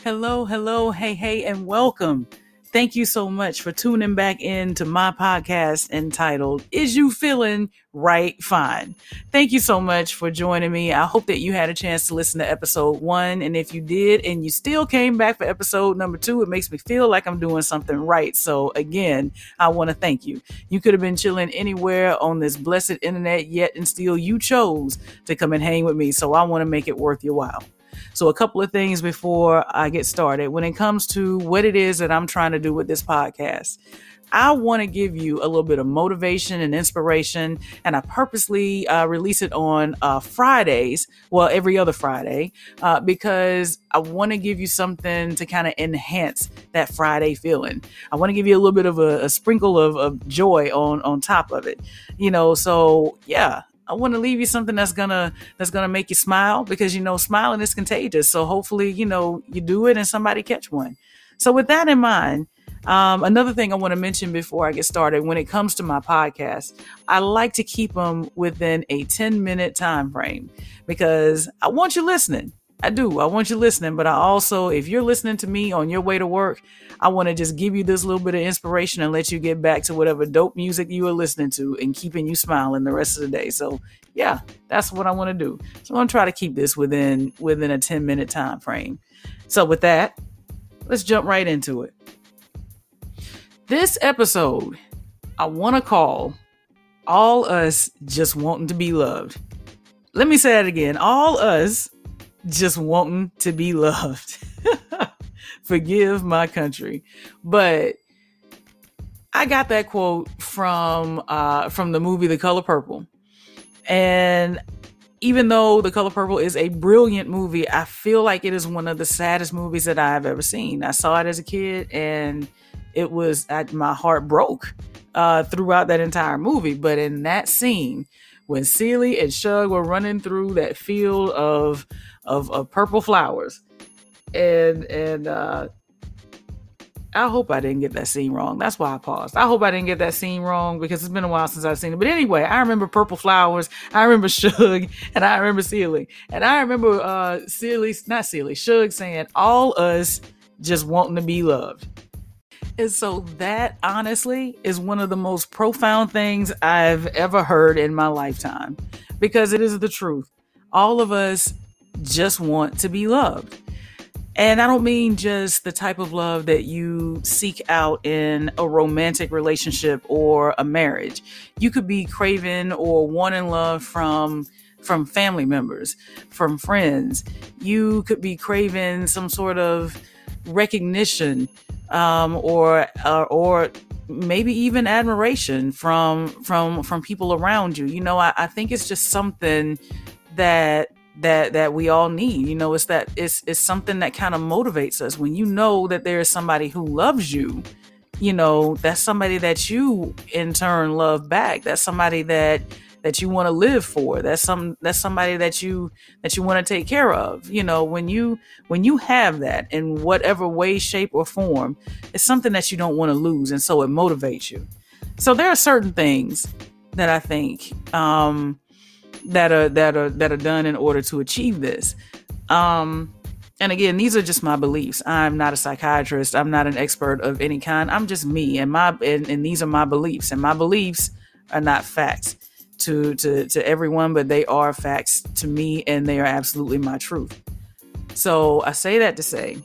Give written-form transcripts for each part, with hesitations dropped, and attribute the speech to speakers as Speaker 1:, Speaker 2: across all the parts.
Speaker 1: Hello, hey, and welcome. Thank you so much for tuning back in to my podcast entitled, Is You Feeling Right Fine? Thank you so much for joining me. I hope that you had a chance to listen to episode 1. And if you did, and you still came back for episode number 2, it makes me feel like I'm doing something right. So again, I want to thank you. You could have been chilling anywhere on this blessed internet yet, and still you chose to come and hang with me. So I want to make it worth your while. So a couple of things before I get started. When it comes to what it is that I'm trying to do with this podcast, I want to give you a little bit of motivation and inspiration. And I purposely release it on Fridays, well, every other Friday, because I want to give you something to kind of enhance that Friday feeling. I want to give you a little bit of a sprinkle of joy on top of it. So yeah. I want to leave you something that's gonna make you smile, because smiling is contagious. So hopefully you do it and somebody catch one. So with that in mind, another thing I want to mention before I get started, when it comes to my podcast, I like to keep them within a 10-minute time frame, because I want you listening. I do. I want you listening, but I also, if you're listening to me on your way to work, I want to just give you this little bit of inspiration and let you get back to whatever dope music you are listening to and keeping you smiling the rest of the day. So yeah, that's what I want to do. So I'm going to try to keep this within a 10-minute time frame. So with that, let's jump right into it. This episode, I want to call All Us Just Wanting to Be Loved. Let me say that again. All us just wanting to be loved. Forgive my country. But I got that quote from the movie The Color Purple. And even though The Color Purple is a brilliant movie, I feel like it is one of the saddest movies that I've ever seen. I saw it as a kid, and it was my heart broke throughout that entire movie. But in that scene, when Celie and Shug were running through that field of purple flowers, and I hope I didn't get that scene wrong. That's why I paused. I hope I didn't get that scene wrong, because it's been a while since I've seen it. But anyway, I remember purple flowers. I remember Shug, and I remember Celie, and I remember Shug saying, "All us just wanting to be loved." And so that honestly is one of the most profound things I've ever heard in my lifetime, because it is the truth. All of us just want to be loved. And I don't mean just the type of love that you seek out in a romantic relationship or a marriage. You could be craving or wanting love from family members, from friends. You could be craving some sort of recognition, or maybe even admiration from people around you. I think it's just something that we all need. It's something that kind of motivates us when you know that there is somebody who loves you. That's somebody that you in turn love back. That's somebody that you want to live for. That's somebody that you want to take care of. When you have that in whatever way, shape, or form, it's something that you don't want to lose, and so it motivates you. So there are certain things that I think that are done in order to achieve this. And again, these are just my beliefs. I'm not a psychiatrist. I'm not an expert of any kind. I'm just me, and these are my beliefs, and my beliefs are not facts to everyone, but they are facts to me, and they are absolutely my truth. So I say that to say,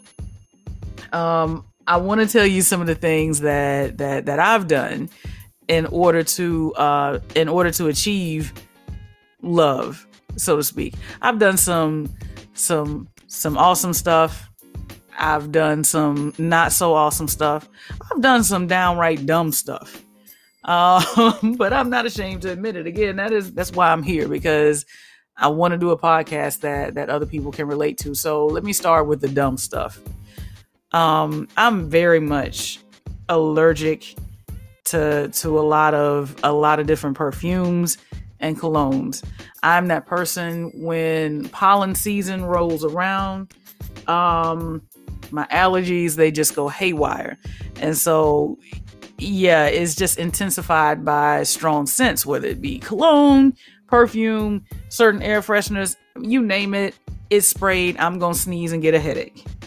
Speaker 1: I want to tell you some of the things that I've done in order to achieve love, so to speak. I've done some awesome stuff. I've done some not so awesome stuff. I've done some downright dumb stuff. But I'm not ashamed to admit it. Again, that's why I'm here, because I want to do a podcast that other people can relate to. So let me start with the dumb stuff. I'm very much allergic to a lot of different perfumes and colognes. I'm that person when pollen season rolls around, my allergies, they just go haywire. And so, yeah, it's just intensified by strong scents, whether it be cologne, perfume, certain air fresheners, you name it, it's sprayed, I'm going to sneeze and get a headache.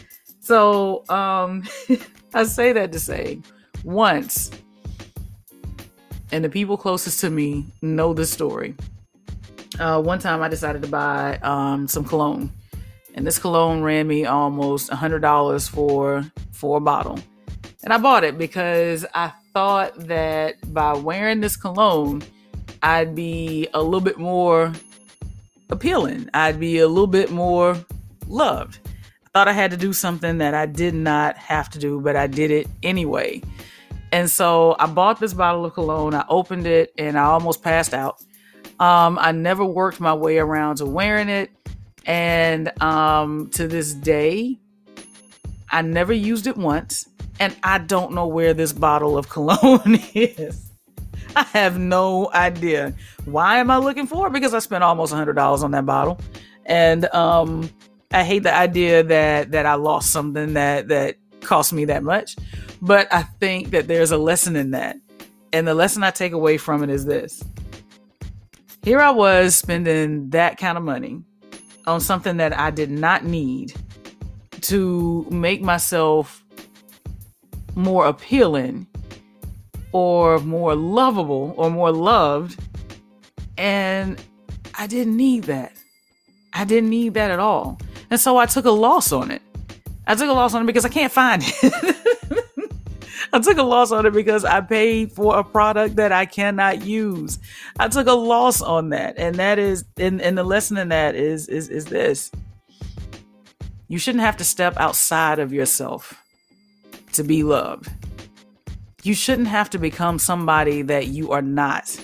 Speaker 1: So I say that to say once, and the people closest to me know the story. One time I decided to buy some cologne, and this cologne ran me almost $100 for a bottle. And I bought it because I thought that by wearing this cologne, I'd be a little bit more appealing. I'd be a little bit more loved. I thought I had to do something that I did not have to do, but I did it anyway. And so I bought this bottle of cologne. I opened it and I almost passed out. I never worked my way around to wearing it. And to this day, I never used it once. And I don't know where this bottle of cologne is. I have no idea. Why am I looking for it? Because I spent almost $100 on that bottle. And I hate the idea that I lost something that cost me that much. But I think that there's a lesson in that. And the lesson I take away from it is this. Here I was spending that kind of money on something that I did not need to make myself more appealing or more lovable or more loved. And I didn't need that. I didn't need that at all. And so I took a loss on it. I took a loss on it because I can't find it. I took a loss on it because I paid for a product that I cannot use. I took a loss on that. And that is, and the lesson in that is this. You shouldn't have to step outside of yourself to be loved. You shouldn't have to become somebody that you are not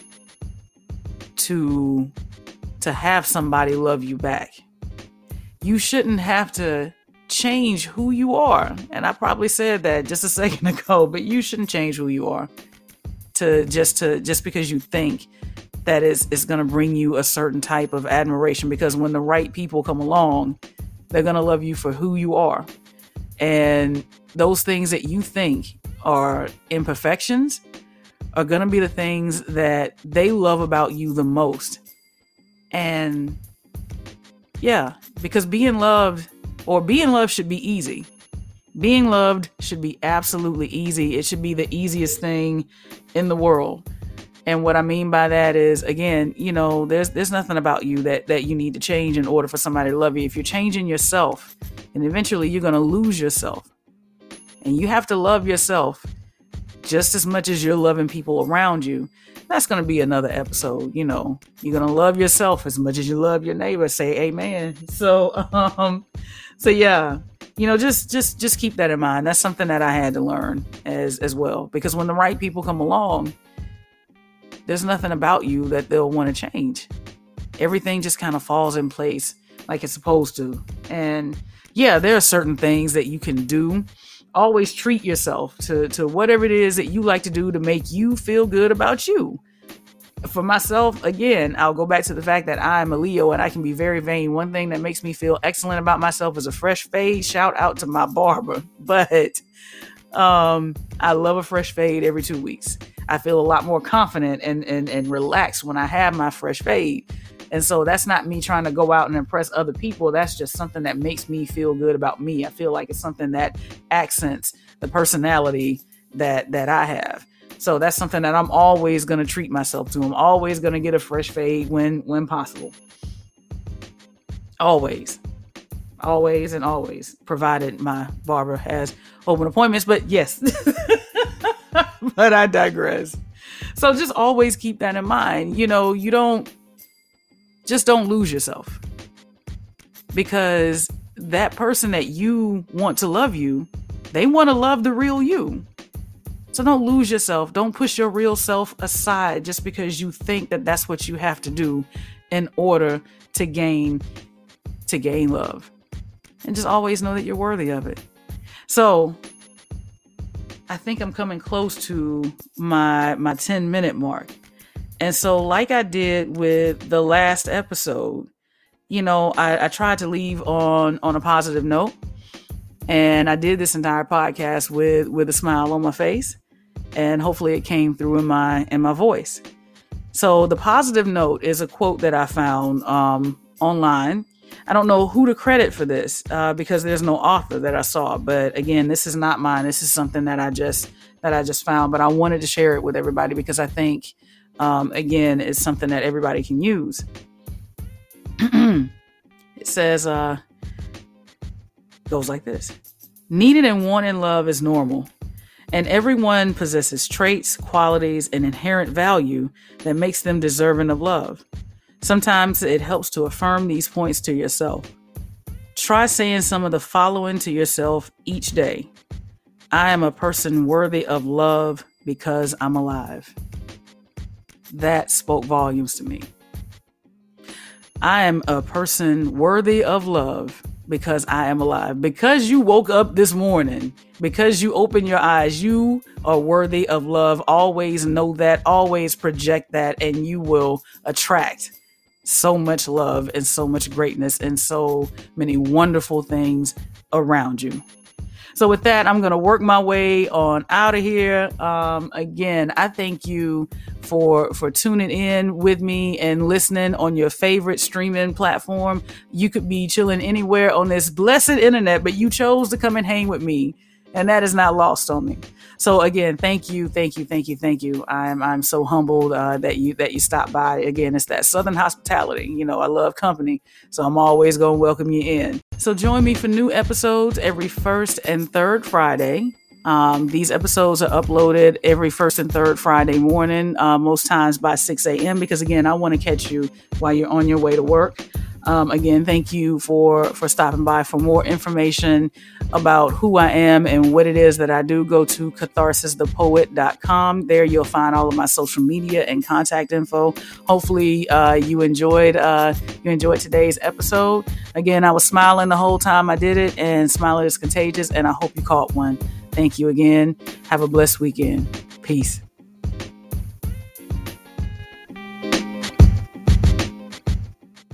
Speaker 1: to have somebody love you back. You shouldn't have to change who you are. And I probably said that just a second ago, but you shouldn't change who you are just because you think that it's going to bring you a certain type of admiration, because when the right people come along, they're going to love you for who you are. And those things that you think are imperfections are going to be the things that they love about you the most. And yeah, because being loved should be easy. Being loved should be absolutely easy. It should be the easiest thing in the world. And what I mean by that is, again, there's nothing about you that you need to change in order for somebody to love you. If you're changing yourself, and eventually you're going to lose yourself. And you have to love yourself just as much as you're loving people around you. That's going to be another episode. You're going to love yourself as much as you love your neighbor. Say amen. So yeah, just keep that in mind. That's something that I had to learn as well, because when the right people come along, there's nothing about you that they'll want to change. Everything just kind of falls in place like it's supposed to. And yeah, there are certain things that you can do. Always treat yourself to whatever it is that you like to do to make you feel good about you. For myself, again, I'll go back to the fact that I'm a Leo and I can be very vain. One thing that makes me feel excellent about myself is a fresh fade. Shout out to my barber. But I love a fresh fade every 2 weeks. I feel a lot more confident and relaxed when I have my fresh fade. And so that's not me trying to go out and impress other people. That's just something that makes me feel good about me. I feel like it's something that accents the personality that I have. So that's something that I'm always going to treat myself to. I'm always going to get a fresh fade when possible. Always, provided my barber has open appointments. But yes, but I digress. So just always keep that in mind. Don't lose yourself, because that person that you want to love you, they want to love the real you. So don't lose yourself. Don't push your real self aside just because you think that that's what you have to do in order to gain love. And just always know that you're worthy of it. So I think I'm coming close to my 10-minute mark. And so like I did with the last episode, I tried to leave on a positive note. And I did this entire podcast with a smile on my face. And hopefully it came through in my voice. So the positive note is a quote that I found online. I don't know who to credit for this because there's no author that I saw. But again, this is not mine. This is something that I just found. But I wanted to share it with everybody because I think, again, it's something that everybody can use. It says, goes like this. Needed and wanted love is normal, and everyone possesses traits, qualities, and inherent value that makes them deserving of love. Sometimes it helps to affirm these points to yourself. Try saying some of the following to yourself each day. I am a person worthy of love because I'm alive. That spoke volumes to me. I am a person worthy of love because I am alive. Because you woke up this morning, because you opened your eyes, you are worthy of love. Always know that, always project that, and you will attract so much love and so much greatness and so many wonderful things around you. So with that, I'm going to work my way on out of here. Again, I thank you for tuning in with me and listening on your favorite streaming platform. You could be chilling anywhere on this blessed internet, but you chose to come and hang with me. And that is not lost on me. So again, thank you. I'm so humbled that you stopped by. Again, it's that Southern hospitality. You know, I love company, so I'm always going to welcome you in. So join me for new episodes every first and third Friday. These episodes are uploaded every first and third Friday morning, most times by 6 a.m. because again, I want to catch you while you're on your way to work. Again, thank you for stopping by. For more information about who I am and what it is that I do, go to catharsisthepoet.com. There you'll find all of my social media and contact info. Hopefully, you enjoyed today's episode. Again, I was smiling the whole time I did it, and smiling is contagious, and I hope you caught one. Thank you again. Have a blessed weekend. Peace.